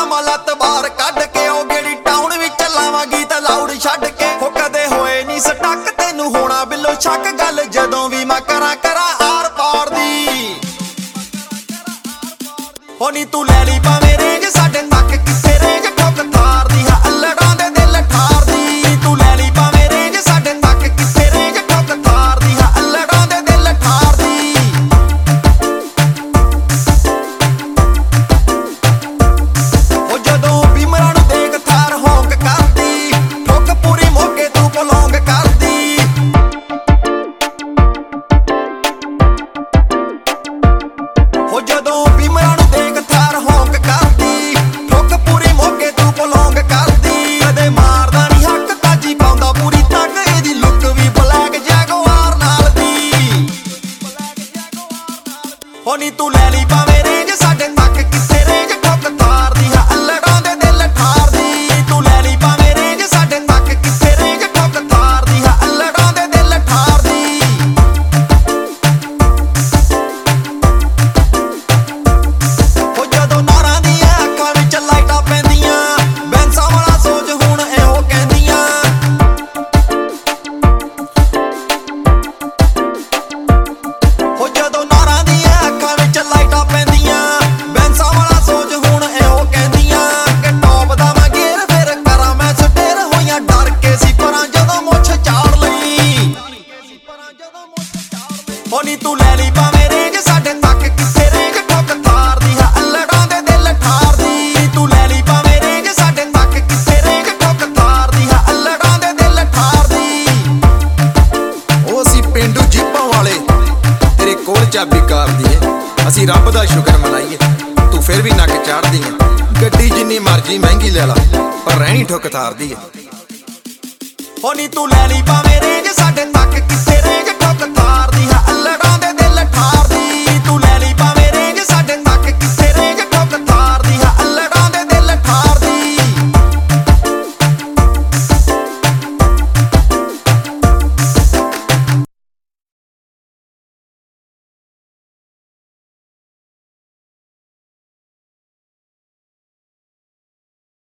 ਲਾਵਾਂ ਲੱਤ ਬਾਹਰ ਕੱਢ ਕੇ ਉਹ ਗੇੜੀ ਟਾਊਨ ਵਿੱਚ ਲਾਵਾਂਗੀ ਤਾਂ ਲਾਊਡ ਛੱਡ ਕੇ ਹੋ ਕਦੇ ਹੋਏ ਨਹੀਂ ਸਟੱਕ ਤੈਨੂੰ ਹੋਣਾ ਬਿੱਲੋ ਸ਼ੱਕ ਗੱਲ ਜਦੋਂ ਵੀ ਮੈਂ ਕਰਾਂ ਆਰ ਪਾਰ ਦੀ ਹੋ ਨੀ ਤੂੰ ਲੈ ਲਈ ਭਾਵੇਂ ਰੇਂਜ ਸਾਡੇ ਤੱਕ ਕਿੱਥੇ ਰੇਂਜ ਠੁੱਕ ਥਾਰ ਦੀ ਹਾਂ ਅਲੜਾਂ ਦੇ ਦਿਲ ਠਾਰ ਦੀ ਤੂੰ ਲੈ ਲਈ ਭਾਵੇਂ ਰੇਂਜ ਸਾਡੇ ਤੱਕ ਕਿੱਥੇ ਰੇਂਜ ਠੁੱਕ ਥਾਰ ਦੀ ਹਾਂ ਅਲੜਾਂ ਦੇ ਦਿਲ ਠਾਰ ਦੀ ਉਹ ਜਦੋਂ ਬਿਮਰਾਂ ਨੂੰ ਦੇਖ ਥਾਰ ਹੋਂਕ ਕਰਦੀ ਠੁੱਕ ਪੂਰੀ ਮੋਕੇ ਤੂੰ ਪਲੌਂਗ ਕਰਦੀ ਉਹ ਜਦੋਂ ਬਿਮਰਾਂ ਨੂੰ ਦੇਖ ਥਾਰ ਹੋਂਕ ਕਰਦੀ ਠੁੱਕ ਪੂਰੀ ਮੋਕੇ ਤੂੰ ਪਲੌਂਗ ਕਰਦੀ ਕਦੇ ਮਾਰਦਾ ਨਹੀਂ ਹੱਕ ਤਾਜੀ ਪਾਉਂਦਾ ਪੂਰੀ ਤੱਕ ਇਹਦੀ ਲੁੱਕ ਵੀ ਬਲੈਕ ਜੈਗਵਾਰ ਨਾਲ ਦੀ ਹੋ ਨੀ ਤੂੰ ਲੈ ਲਈ ਭਾਵੇਂ ਰੇਂਜ ਸਾਡੇ ਤੱਕ ਕਿੱਥੇ ਰੇਂਜ ਠੁੱਕ ਥਾਰ ਦੀ ਹਾਂ ਅਲੜਾਂ ਦੇ ਦਿਲ ਠਾਰ ਦੀ ਤੂੰ ਲੈ ਲਈ ਭਾਵੇਂ ਰੇਂਜ ਸਾਡੇ ਤੱਕ ਕਿੱਥੇ ਰੇਂਜ ਠੁੱਕ ਥਾਰ ਦੀ ਹਾਂ ਅਲੜਾਂ ਦੇ ਦਿਲ ਠਾਰ ਦੀ ਉਹ ਜਦੋਂ ਨਾਰਾਂ ਦੀਆਂ ਅੱਖਾਂ ਵਿੱਚ ਲਾਈਟਾਂ ਪੈਂਦੀਆਂ ਬੈਂਸਾਂ ਵਾਲਾ ਸੋਚ ਹੁਣ ਇਹੋ ਕਹਿੰਦੀਆਂ ਉਹ ਜਦੋਂ ਨਾਰਾਂ ਦੀਆਂ ਅੱਖਾਂ ਵਿੱਚ ਲਾਈਟਾਂ ਪੈਂਦੀਆਂ ਬੈਂਸਾਂ ਵਾਲਾ ਸੋਚ ਹੁਣ ਇਹੋ ਕਹਿੰਦੀਆਂ ਕਿ ਟੌਪ ਦਾ ਮੈਂ ਗੇਰ ਫਿਰ ਕਰਾਂ ਮੈਂ ਸਟੇਰ ਹੋਈਆਂ ਡਰ ਕੇ ਸੀ ਪਰਾਂ ਜਦੋਂ ਮੁੱਛ ਝਾੜ ਲਈ ਹੋ ਨੀ ਤੂੰ ਲੈ ਲਈ ਭਾਵੇਂ ਰੇਂਜ ਸਾਡੇ ਤੱਕ ਕਿੱਥੇ ਰੇਂਜ ਠੁੱਕ ਥਾਰ ਦੀ ਹਾਂ ਅਲੜਾਂ ਦੇ ਦਿਲ ਠਾਰ ਦੀ ਤੂੰ ਲੈ ਲਈ ਭਾਵੇਂ ਰੇਂਜ ਸਾਡੇ ਤੱਕ ਕਿੱਥੇ ਰੇਂਜ ਠੁੱਕ ਥਾਰ ਦੀ ਹਾਂ ਅਲੜਾਂ ਦੇ ਦਿਲ ਠਾਰ ਦੀ ਉਹ ਅਸੀਂ ਪਿੰਡੂ ਜੀਪਾਂ ਵਾਲੇ ਤੇਰੇ ਕੋਲ ਚਾਬੀ ਕਾਰ ਦੀ ਏ ਅਸੀਂ ਰੱਬ ਦਾ ਸ਼ੁਕਰ ਮਨਾਈਏ ਤੂੰ ਫਿਰ ਵੀ ਨੱਕ ਚਾੜਦੀ ਏ ਗੱਡੀ ਜਿੰਨੀ ਮਰਜੀ ਮਹਿੰਗੀ ਲੈ ਲਾ ਪਰ ਰਹਿਣੀ ਠੁੱਕ ਥਾਰਦੀ ਏ ਹੋ ਨੀ ਤੂੰ ਲੈ ਲਈ ਭਾਵੇਂ ਰੇਂਜ ਸਾਡੇ ਤੱਕ ਕਿੱਥੇ ਰੇਂਜ ਠੁੱਕ ਥਾਰ ਦੀ ਹਾਂ ਅਲੜਾਂ